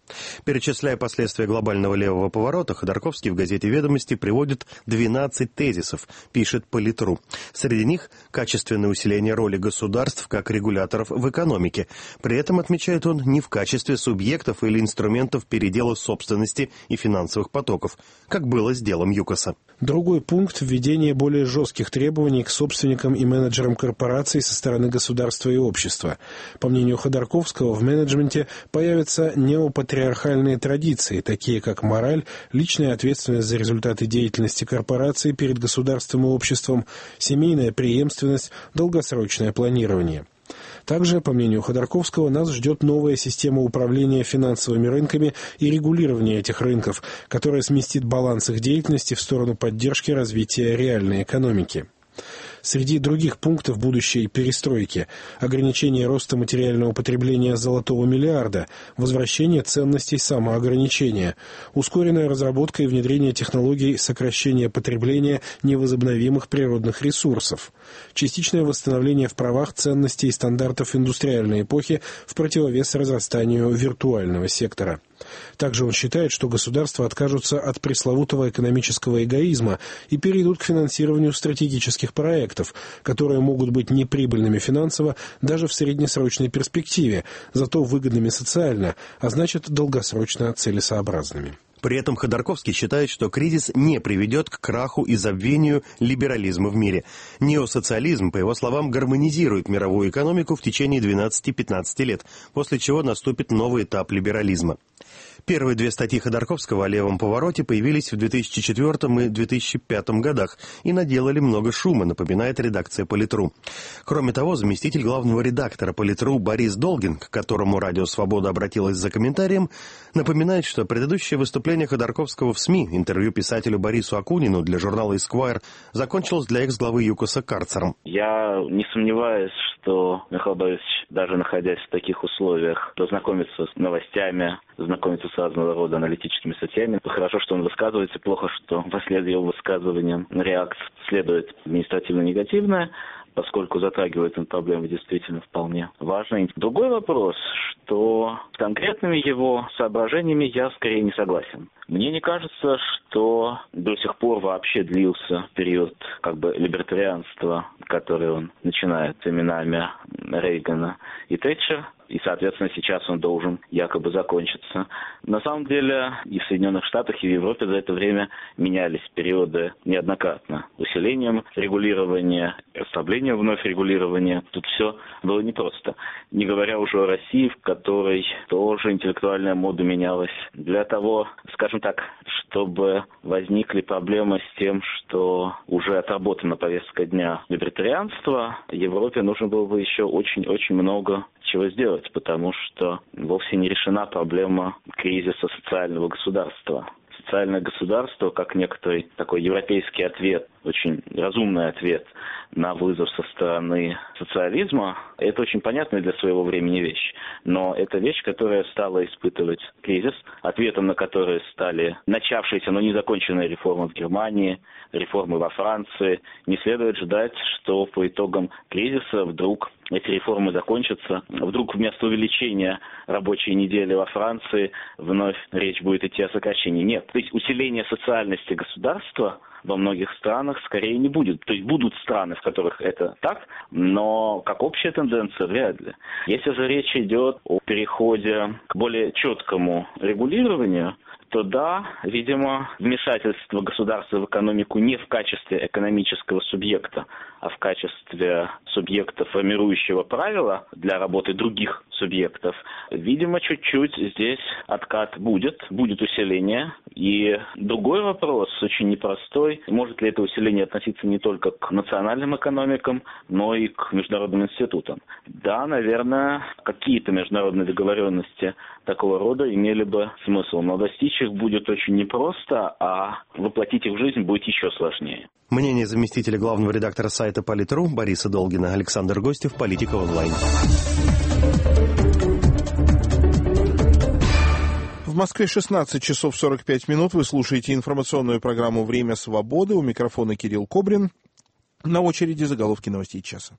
Перечисляя последствия глобального левого поворота, Ходорковский в газете «Ведомости» приводит двенадцать тезисов, пишет Политру. Среди них качественное усиление роли государств как регуляторов в экономике. При этом, отмечает он, не в качестве субъектов или инструментов передела собственности и финансовых потоков, как было с делом ЮКОСа. Другой пункт – введение более жестких требований к собственникам и менеджерам корпораций со стороны государства и общества. По мнению Ходорковского, в менеджменте появятся неопатриархальные традиции, такие как мораль, личная ответственность за результаты деятельности корпорации перед государством и обществом, семейная преемственность, долгосрочное планирование. Также, по мнению Ходорковского, нас ждет новая система управления финансовыми рынками и регулирования этих рынков, которая сместит баланс их деятельности в сторону поддержки развития реальной экономики. Среди других пунктов будущей перестройки – ограничение роста материального потребления золотого миллиарда, возвращение ценностей самоограничения, ускоренная разработка и внедрение технологий сокращения потребления невозобновимых природных ресурсов, частичное восстановление в правах ценностей и стандартов индустриальной эпохи в противовес разрастанию виртуального сектора. Также он считает, что государства откажутся от пресловутого экономического эгоизма и перейдут к финансированию стратегических проектов, которые могут быть неприбыльными финансово даже в среднесрочной перспективе, зато выгодными социально, а значит долгосрочно целесообразными. При этом Ходорковский считает, что кризис не приведет к краху и забвению либерализма в мире. Неосоциализм, по его словам, гармонизирует мировую экономику в течение двенадцати-пятнадцати лет, после чего наступит новый этап либерализма. Первые две статьи Ходорковского о левом повороте появились в две тысячи четвёртом и две тысячи пятом годах и наделали много шума, напоминает редакция Политру. Кроме того, заместитель главного редактора Политру Борис Долгин, к которому Радио Свобода обратилась за комментарием, напоминает, что предыдущее выступление Ходорковского в СМИ, интервью писателю Борису Акунину для журнала Esquire, закончилось для экс-главы ЮКОСа карцером. Я не сомневаюсь, что Михаил Борисович, даже находясь в таких условиях, познакомится с новостями, знакомиться с разного рода аналитическими статьями. Хорошо, что он высказывается, плохо, что вслед его высказываниям реакция следует административно-негативная, поскольку затрагивает он проблемы действительно вполне важные. Другой вопрос, что с конкретными его соображениями я скорее не согласен. Мне не кажется, что до сих пор вообще длился период как бы либертарианства, который он начинает временами Рейгана и Тэтчер. И, соответственно, сейчас он должен якобы закончиться. На самом деле и в Соединенных Штатах, и в Европе за это время менялись периоды неоднократно. Усилением регулирования, ослаблением вновь регулирования. Тут все было непросто. Не говоря уже о России, в которой тоже интеллектуальная мода менялась. Для того, скажем так, чтобы возникли проблемы с тем, что уже отработана повестка дня либертарианства, Европе нужно было бы еще очень-очень много чего сделать, потому что вовсе не решена проблема кризиса социального государства. Социальное государство, как некоторый такой европейский ответ, очень разумный ответ на вызов со стороны социализма, это очень понятная для своего времени вещь. Но это вещь, которая стала испытывать кризис, ответом на который стали начавшиеся, но не законченные реформы в Германии, реформы во Франции. Не следует ждать, что по итогам кризиса вдруг эти реформы закончатся. Вдруг вместо увеличения рабочей недели во Франции вновь речь будет идти о сокращении. Нет. То есть усиление социальности государства во многих странах скорее не будет. То есть будут страны, в которых это так, но как общая тенденция вряд ли. Если же речь идет о переходе к более четкому регулированию, то да, видимо, вмешательство государства в экономику не в качестве экономического субъекта, а в качестве субъекта, формирующего правила для работы других субъектов, видимо, чуть-чуть здесь откат будет, будет усиление. И другой вопрос, очень непростой, может ли это усиление относиться не только к национальным экономикам, но и к международным институтам. Да, наверное, какие-то международные договоренности такого рода имели бы смысл, но достичь их будет очень непросто, а воплотить их в жизнь будет еще сложнее. Мнение заместителя главного редактора сайта Политру Бориса Долгина. Александр Гостев, Политика онлайн. В Москве шестнадцать часов сорок пять минут. Вы слушаете информационную программу «Время свободы». У микрофона Кирилл Кобрин. На очереди заголовки новостей часа.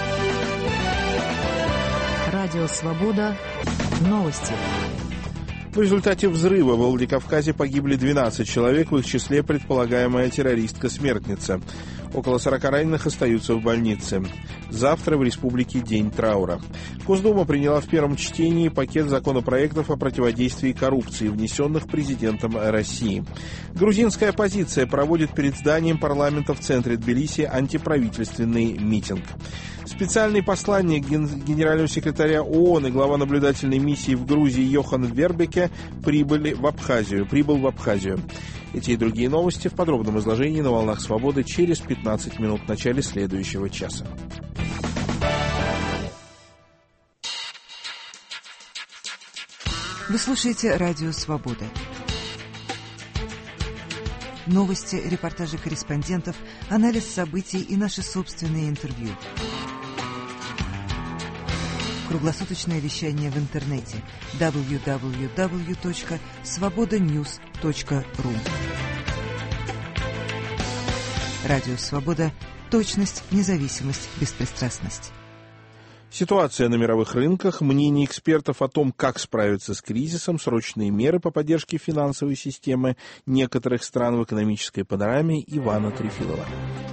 Радио «Свобода». Новости. В результате взрыва во Владикавказе погибли двенадцать человек, в их числе предполагаемая террористка-смертница. Около сорока раненых остаются в больнице. Завтра в республике день траура. Госдума приняла в первом чтении пакет законопроектов о противодействии коррупции, внесенных президентом России. Грузинская оппозиция проводит перед зданием парламента в центре Тбилиси антиправительственный митинг. Специальный посланник генерального секретаря ООН и глава наблюдательной миссии в Грузии Йохан Вербеке прибыли в Абхазию, прибыл в Абхазию. Эти и другие новости в подробном изложении на «Волнах Свободы» через пятнадцать минут в начале следующего часа. Вы слушаете «Радио Свобода». Новости, репортажи корреспондентов, анализ событий и наши собственные интервью. Круглосуточное вещание в интернете дабл ю дабл ю дабл ю точка свобода ньюс точка ру. Радио Свобода. Точность, независимость, беспристрастность. Ситуация на мировых рынках, мнение экспертов о том, как справиться с кризисом, срочные меры по поддержке финансовой системы некоторых стран в экономической панораме Ивана Трефилова.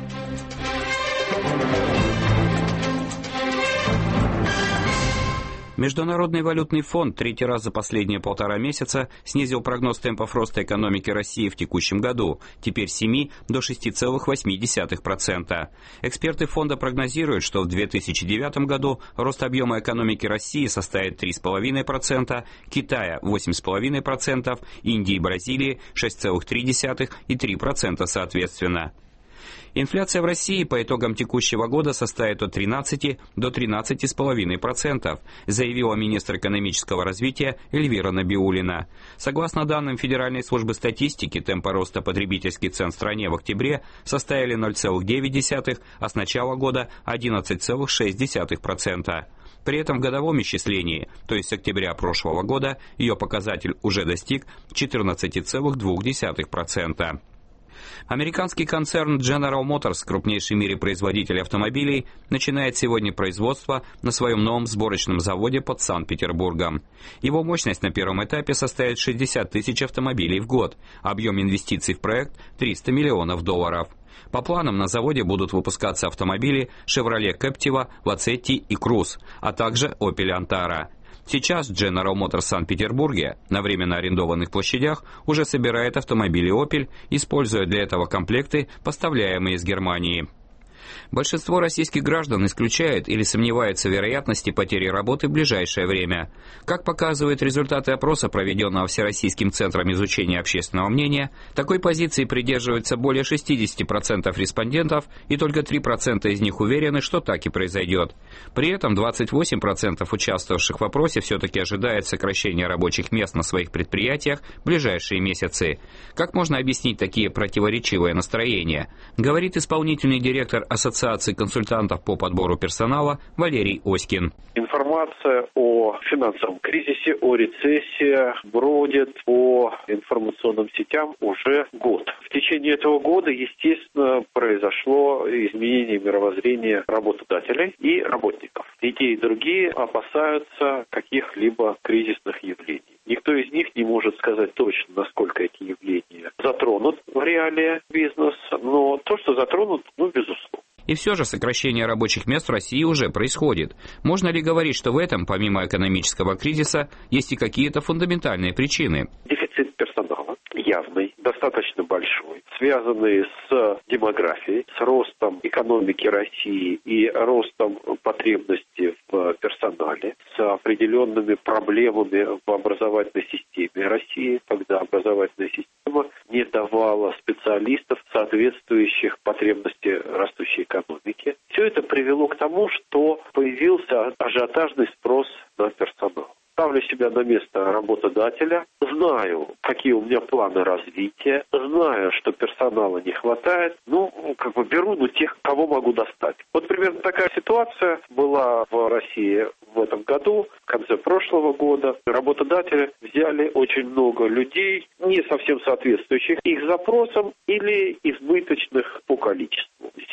Международный валютный фонд третий раз за последние полтора месяца снизил прогноз темпов роста экономики России в текущем году, теперь с семи до шести целых восьми десятых процента. Эксперты фонда прогнозируют, что в две тысячи девятом году рост объема экономики России составит три целых пять десятых процента, Китая восемь целых пять десятых процента, Индии и Бразилии шесть целых три десятых процента и три процента соответственно. Инфляция в России по итогам текущего года составит от тринадцати до тринадцати целых пяти десятых процента, заявила министр экономического развития Эльвира Набиуллина. Согласно данным Федеральной службы статистики, темпы роста потребительских цен в стране в октябре составили ноль целых девять десятых процента, а с начала года одиннадцать целых шесть десятых процента. При этом в годовом исчислении, то есть с октября прошлого года, ее показатель уже достиг четырнадцати целых двух десятых процента. Американский концерн General Motors, крупнейший в мире производитель автомобилей, начинает сегодня производство на своем новом сборочном заводе под Санкт-Петербургом. Его мощность на первом этапе составит шестьдесят тысяч автомобилей в год, объем инвестиций в проект триста миллионов долларов. По планам на заводе будут выпускаться автомобили Chevrolet Captiva, Lacetti и Cruze, а также Opel Antara. Сейчас General Motors в Санкт-Петербурге на временно арендованных площадях уже собирает автомобили Opel, используя для этого комплекты, поставляемые из Германии. Большинство российских граждан исключает или сомневается в вероятности потери работы в ближайшее время. Как показывают результаты опроса, проведенного Всероссийским центром изучения общественного мнения, такой позиции придерживаются более шестидесяти процентов респондентов, и только три процента из них уверены, что так и произойдет. При этом двадцать восемь процентов участвовавших в опросе все-таки ожидают сокращения рабочих мест на своих предприятиях в ближайшие месяцы. Как можно объяснить такие противоречивые настроения? Говорит исполнительный директор Ассоциации консультантов по подбору персонала Валерий Оськин. Информация о финансовом кризисе, о рецессии бродит по информационным сетям уже год. В течение этого года, естественно, произошло изменение мировоззрения работодателей и работников. И те, и другие опасаются каких-либо кризисных явлений. Никто из них не может сказать точно, насколько эти явления затронут в реалии бизнеса, но то, что затронут, ну, безусловно. И все же сокращение рабочих мест в России уже происходит. Можно ли говорить, что в этом, помимо экономического кризиса, есть и какие-то фундаментальные причины? Дефицит персонала явный, достаточно большой, связанный с демографией, с ростом экономики России и ростом потребностей в персонале, с определенными проблемами в образовательной системе России, когда образовательная система не давала специалистов, соответствующих потребностям растущей экономики. Все это привело к тому, что появился ажиотажный спрос на персонал. Ставлю себя на место работодателя, знаю, какие у меня планы развития, знаю, что персонала не хватает, ну, как бы беру, ну, тех, кого могу достать. Вот примерно такая ситуация была в России в этом году, в конце прошлого года. Работодатели взяли очень много людей, не совсем соответствующих их запросам или избыточных по количеству.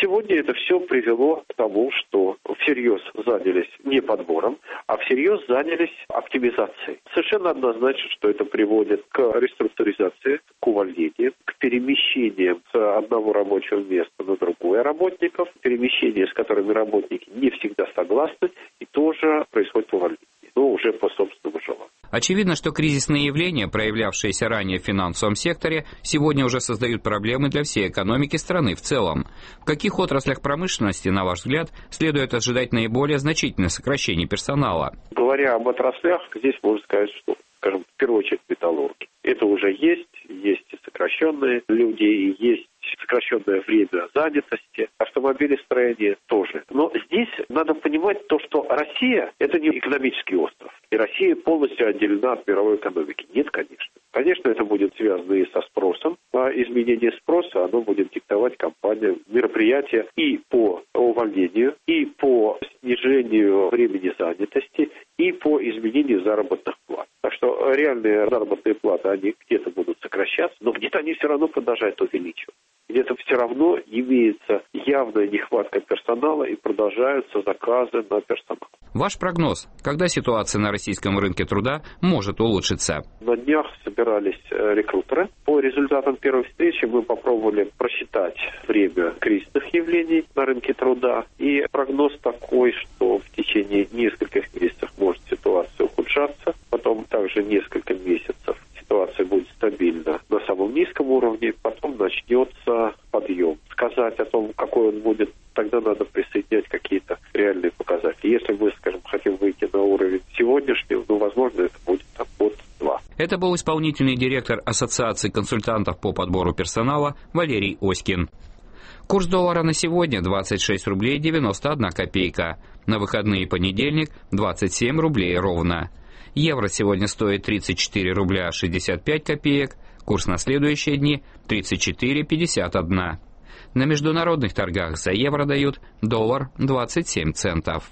сегодня это все привело к тому, что всерьез занялись не подбором, а всерьез занялись оптимизацией. Совершенно однозначно, что это приводит к реструктуризации, к увольнениям, к перемещениям с одного рабочего места на другое работников, перемещения, с которыми работники не всегда согласны, и тоже происходит увольнение, но уже по собственному желанию. Очевидно, что кризисные явления, проявлявшиеся ранее в финансовом секторе, сегодня уже создают проблемы для всей экономики страны в целом. В каких отраслях промышленности, на ваш взгляд, следует ожидать наиболее значительное сокращение персонала? Говоря об отраслях, здесь можно сказать, что, скажем, в первую очередь металлурги. Это уже есть, есть и сокращенные люди, и есть сокращенное время занятости, автомобилестроение тоже. Но здесь надо понимать то, что Россия – это не экономический остров, и Россия полностью отделена от мировой экономики. Нет, конечно. Конечно, это будет связано и со спросом, а изменение спроса, оно будет диктовать компаниям мероприятия и по увольнению, и по снижению времени занятости, и по изменению заработных плат. Так что реальные заработные платы, они где-то будут сокращаться, но где-то они все равно продолжают увеличиваться. Где-то все равно имеется явная нехватка персонала и продолжаются заказы на персонал. Ваш прогноз, когда ситуация на российском рынке труда может улучшиться? На днях собирались рекрутеры. По результатам первой встречи мы попробовали просчитать время кризисных явлений на рынке труда. И прогноз такой, что в течение нескольких месяцев может ситуация ухудшаться. Потом также несколько месяцев ситуация будет стабильна на самом низком уровне, потом начнется подъем. Сказать о том, какой он будет, тогда надо присоединять какие-то реальные показатели. Если мы, скажем, хотим выйти на уровень сегодняшнего, ну, возможно, это будет там, год-два. Это был исполнительный директор Ассоциации консультантов по подбору персонала Валерий Оськин. Курс доллара на сегодня двадцать шесть рублей девяносто одна копейка. На выходные понедельник двадцать семь рублей ровно. Евро сегодня стоит тридцать четыре рубля шестьдесят пять копеек, курс на следующие дни тридцать четыре пятьдесят один. На международных торгах за евро дают доллар двадцать семь центов.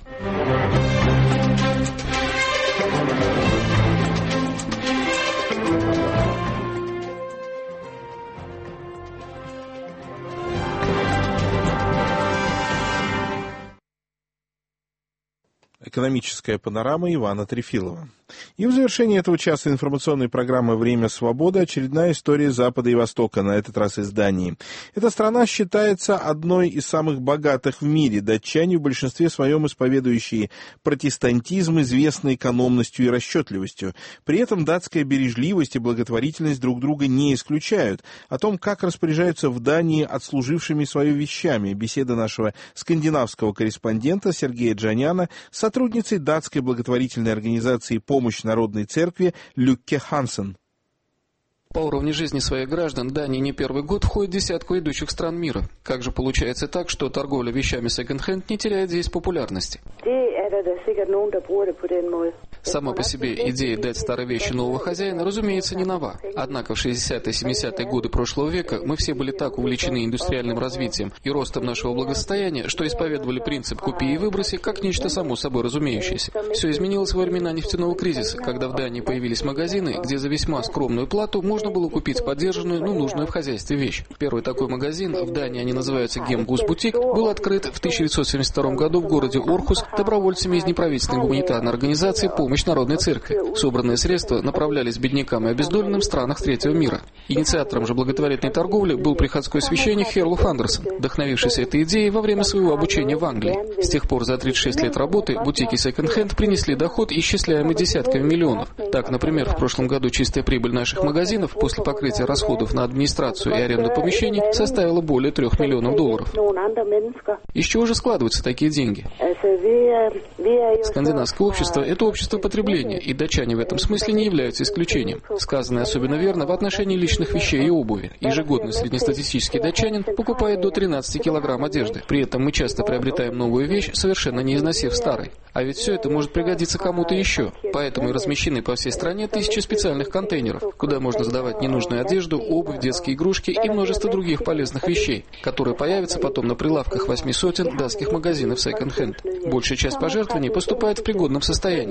Экономическая панорама Ивана Трефилова. И в завершении этого часа информационной программы «Время свободы» очередная история Запада и Востока, на этот раз из Дании. Эта страна считается одной из самых богатых в мире. Датчане в большинстве своем исповедующие протестантизм, известный экономностью и расчетливостью. При этом датская бережливость и благотворительность друг друга не исключают. О том, как распоряжаются в Дании отслужившими свое вещами, беседа нашего скандинавского корреспондента Сергея Джаняна с сотрудницей датской благотворительной организации «Помощь народной церкви» Люкке Хансен. По уровню жизни своих граждан Дания не первый год входит в десятку ведущих стран мира. Как же получается так, что торговля вещами секонд-хенд не теряет здесь популярности? Сама по себе идея дать старые вещи нового хозяина, разумеется, не нова. Однако в шестидесятые-семидесятые годы прошлого века мы все были так увлечены индустриальным развитием и ростом нашего благосостояния, что исповедовали принцип «купи и выброси» как нечто само собой разумеющееся. Все изменилось во времена нефтяного кризиса, когда в Дании появились магазины, где за весьма скромную плату можно было купить поддержанную, но нужную в хозяйстве вещь. Первый такой магазин, в Дании они называются Гемгус-бутик, был открыт в тысяча девятьсот семьдесят втором году в городе Орхус добровольцами из неправительственной гуманитарной организации «Помощь народной церкви». Собранные средства направлялись беднякам и обездоленным в странах третьего мира. Инициатором же благотворительной торговли был приходской священник Херлуф Андерсон, вдохновившийся этой идеей во время своего обучения в Англии. С тех пор за тридцать шесть лет работы бутики секонд-хенд принесли доход, исчисляемый десятками миллионов. Так, например, в прошлом году чистая прибыль наших магазинов после покрытия расходов на администрацию и аренду помещений составила более трех миллионов долларов. Из чего же складываются такие деньги? Скандинавское общество – это общество потребления, и датчане в этом смысле не являются исключением. Сказанное особенно верно в отношении личных вещей и обуви. Ежегодно среднестатистический датчанин покупает до тринадцати килограмм одежды. При этом мы часто приобретаем новую вещь, совершенно не износив старой. А ведь все это может пригодиться кому-то еще. Поэтому и размещены по всей стране тысячи специальных контейнеров, куда можно сдавать ненужную одежду, обувь, детские игрушки и множество других полезных вещей, которые появятся потом на прилавках восьми сотен датских магазинов секонд-хенд. Большая часть пожертвований поступает в пригодном состоянии, однако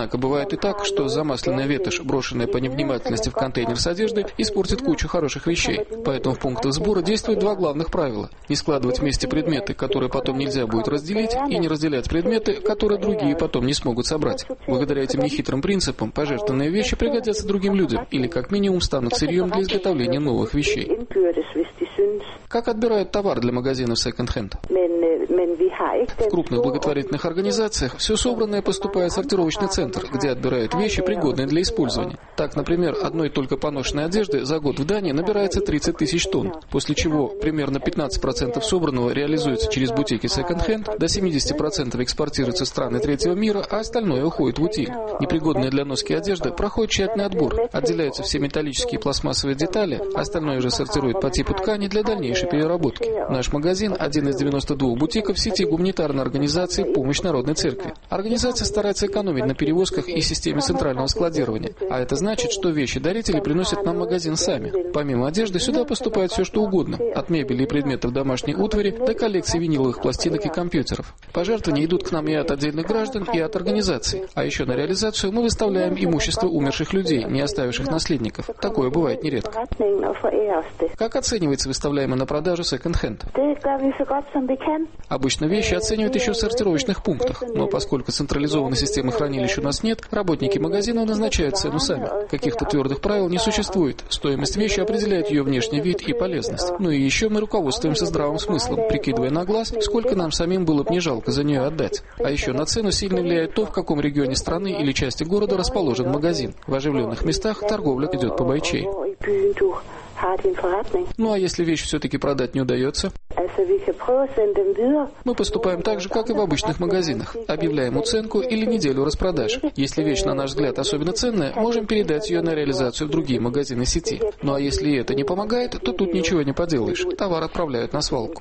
Однако бывает и так, что замасленная ветошь, брошенная по невнимательности в контейнер с одеждой, испортит кучу хороших вещей. Поэтому в пунктах сбора действуют два главных правила. Не складывать вместе предметы, которые потом нельзя будет разделить, и не разделять предметы, которые другие потом не смогут собрать. Благодаря этим нехитрым принципам пожертвованные вещи пригодятся другим людям или как минимум станут сырьем для изготовления новых вещей. Как отбирают товар для магазинов секонд-хенд? В крупных благотворительных организациях все собранное поступает в сортировочный центр, где отбирают вещи, пригодные для использования. Так, например, одной только поношенной одежды за год в Дании набирается тридцать тысяч тонн, после чего примерно пятнадцать процентов собранного реализуется через бутики секонд-хенд, до семьдесят процентов экспортируется в страны третьего мира, а остальное уходит в утиль. Непригодная для носки одежда проходит тщательный отбор, отделяются все металлические и пластмассовые детали, остальное же сортируют по типу ткани для дальнейшей переработки. Наш магазин – один из девяноста двух бутиков сети гуманитарной организации «Помощь Народной Церкви». Организация старается экономить на перевозках и системе центрального складирования, а это значит, что вещи дарители приносят нам в магазин сами. Помимо одежды сюда поступает все что угодно, от мебели и предметов домашней утвари до коллекции виниловых пластинок и компьютеров. Пожертвования идут к нам и от отдельных граждан, и от организаций. А еще на реализацию мы выставляем имущество умерших людей, не оставивших наследников. Такое бывает нередко. Как оценивается выставляемый на продажу секонд-хенд? Обычно вещи оценивают еще в сортировочных пунктах, но поскольку централизованной системы хранилищ у нас нет, работники магазина назначают цену сами. Каких-то твердых правил не существует. Стоимость вещи определяет ее внешний вид и полезность. Ну и еще мы руководствуемся здравым смыслом, прикидывая на глаз, сколько нам самим было бы не жалко за нее отдать. А еще на цену сильно влияет то, в каком регионе страны или части города расположен магазин. В оживленных местах торговля идет по бойчей. Ну а если вещь все-таки продать не удается? Мы поступаем так же, как и в обычных магазинах. Объявляем уценку или неделю распродаж. Если вещь, на наш взгляд, особенно ценная, можем передать ее на реализацию в другие магазины сети. Ну а если это не помогает, то тут ничего не поделаешь. Товар отправляют на свалку.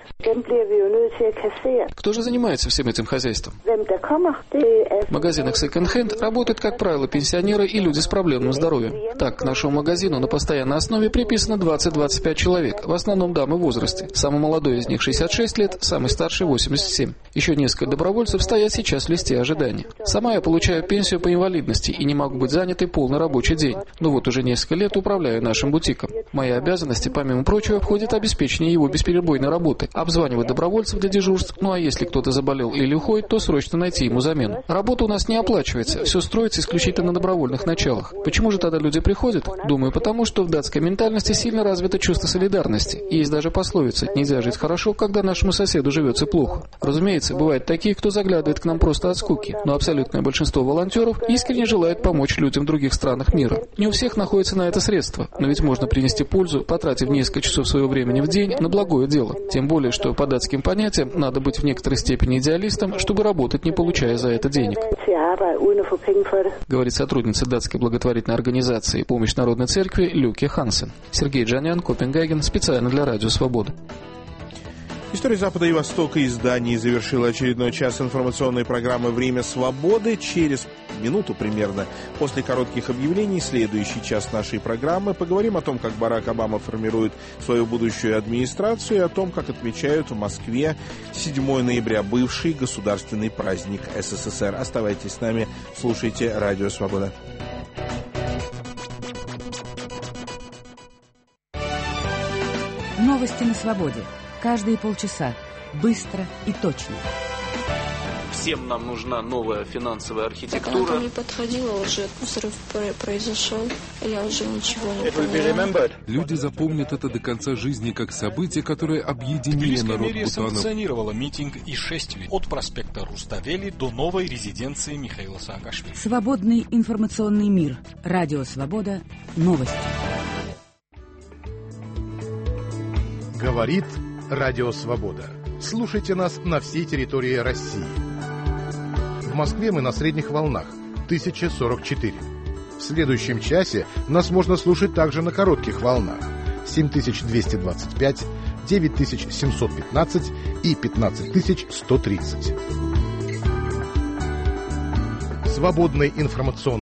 Кто же занимается всем этим хозяйством? В магазинах секонд-хенд работают, как правило, пенсионеры и люди с проблемным здоровьем. Так, к нашему магазину на постоянной основе приписано двадцать-двадцать пять человек, в основном дамы в возрасте. Самый молодой из них шестьдесят шесть лет, самый старший восемьдесят семь. Еще несколько добровольцев стоят сейчас в листе ожидания. Сама я получаю пенсию по инвалидности и не могу быть занятой полный рабочий день. Но вот уже несколько лет управляю нашим бутиком. Мои обязанности, помимо прочего, входит обеспечение его бесперебойной работы, обзванивать добровольцев для дежурств, ну а если кто-то заболел или уходит, то срочно найти ему замену. Работа у нас не оплачивается, все строится исключительно на добровольных началах. Почему же тогда люди приходят? Думаю, потому что в датской ментальности сильно развито чувство солидарности. Есть даже пословица: нельзя жить хорошо, когда нашему соседу живется плохо. Разумеется, бывают такие, кто заглядывает к нам просто от скуки, но абсолютное большинство волонтеров искренне желает помочь людям в других странах мира. Не у всех находится на это средства, но ведь можно принести пользу, потратив несколько часов своего времени в день на благое дело. Тем более, что по датским понятиям надо быть в некоторой степени идеалистом, чтобы работать, не получая за это денег. Говорит сотрудница датской благотворительной организации «Помощь Народной Церкви» Люке Хансен. Сергей Джанян, Копенгаген, специально для Радио Свобода. История Запада и Востока из Дании завершила очередной час информационной программы «Время свободы». Через минуту примерно после коротких объявлений следующий час нашей программы поговорим о том, как Барак Обама формирует свою будущую администрацию, и о том, как отмечают в Москве седьмого ноября, бывший государственный праздник СССР. Оставайтесь с нами, слушайте Радио Свобода. Новости на свободе. Каждые полчаса. Быстро и точно. Всем нам нужна новая финансовая архитектура. Так не подходило, уже взрыв произошел, я уже ничего не поняла. Люди запомнят это до конца жизни как событие, которое объединило народ Бутана. Санкционировала митинг и шествие от проспекта Руставели до новой резиденции Михаила Саакашвили. Свободный информационный мир. Радио Свобода. Новости. Говорит Радио Свобода. Слушайте нас на всей территории России. В Москве мы на средних волнах тысяча сорок четыре. В следующем часе нас можно слушать также на коротких волнах семь тысяч двести двадцать пять, девять тысяч семьсот пятнадцать и пятнадцать тысяч сто тридцать. Свободный информационный